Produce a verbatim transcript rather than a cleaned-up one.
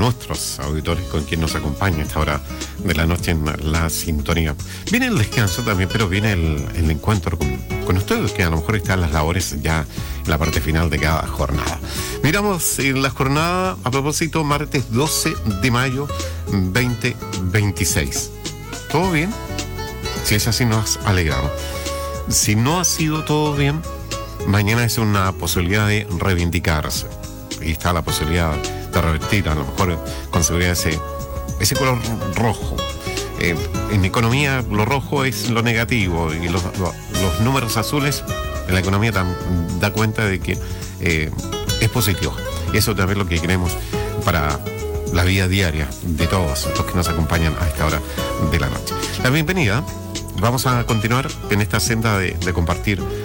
nuestros auditores con quien nos acompaña a esta hora de la noche en la sintonía. Viene el descanso también, pero viene el, el encuentro con, con ustedes, que a lo mejor están las labores ya en la parte final de cada jornada. Miramos en la jornada, a propósito, martes doce de mayo veinte veintiséis. ¿Todo bien? Si es así, nos alegramos. Si no ha sido todo bien, mañana es una posibilidad de reivindicarse. Y está la posibilidad de revertir, a lo mejor con seguridad, ese, ese color rojo. Eh, en economía, lo rojo es lo negativo y los, los, los números azules en la economía dan, da cuenta de que eh, es positivo. Y eso también es lo que queremos para la vida diaria de todos los que nos acompañan a esta hora de la noche. La bienvenida. Vamos a continuar en esta senda de, de compartir